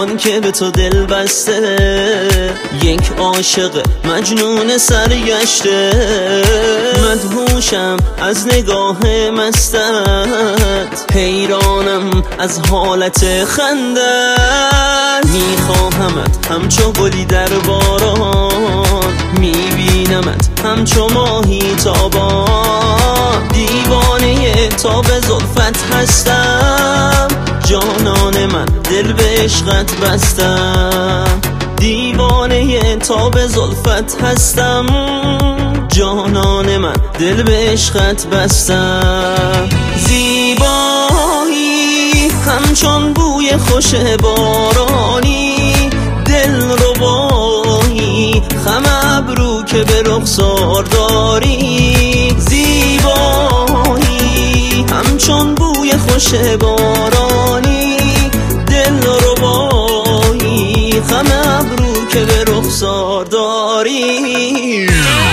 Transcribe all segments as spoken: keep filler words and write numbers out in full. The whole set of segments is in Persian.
جهان که به تو دل بسته، یک عاشق مجنون سرگشته. مدهوشم از نگاه مستت، حیرانم از حالت خندت. میخواهمت همچو گلی در باران، میبینمت همچو ماهی تابان. دیوانه تاب زلفت هستم، جانان من دل به عشقت بستم. دیوانه تاب زلفت هستم، جانان من دل به عشقت بستم. زیبایی همچون بوی خوش بارانی، دل ربایی خم ابرو که به رخسار داری. زیبایی همچون بوی خوش بارانی، دل ربایی خم ابرو که به رخسار داری.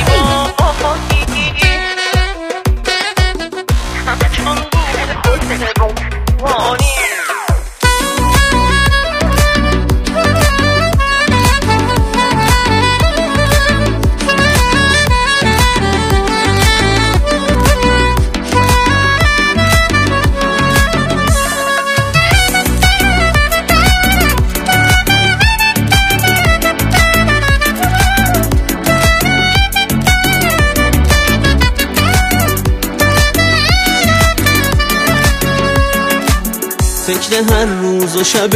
فکر هر روز و شب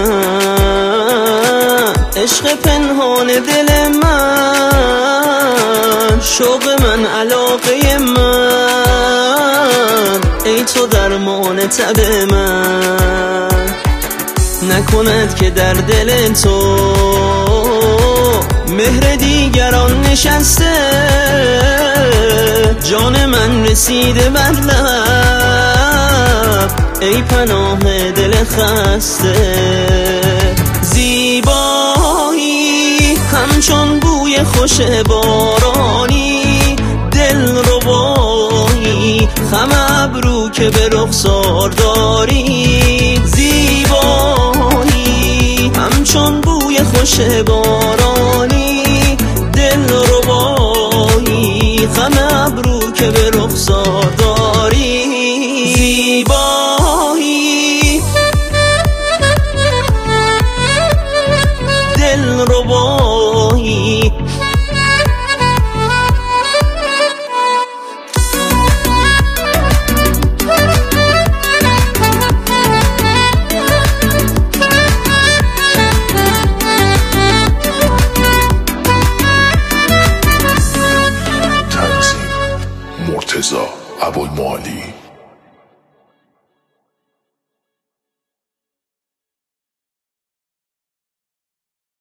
من، عشق پنهان دل من، شوق من علاقه من، ای تو درمان تب من. نکند که در دل تو مهر دیگران نشسته، جان من رسیده بر لب، ای پناه دل خسته. زیبایی همچون بوی خوش بارانی، دل ربایی خم ابرو که به رخسار داری. زیبایی همچون بوی خوش بارانی، دل ربایی خم ابرو که به رخسار داری. زیبایی دل ربایی تنظیم مرتضی ابوالمعالی.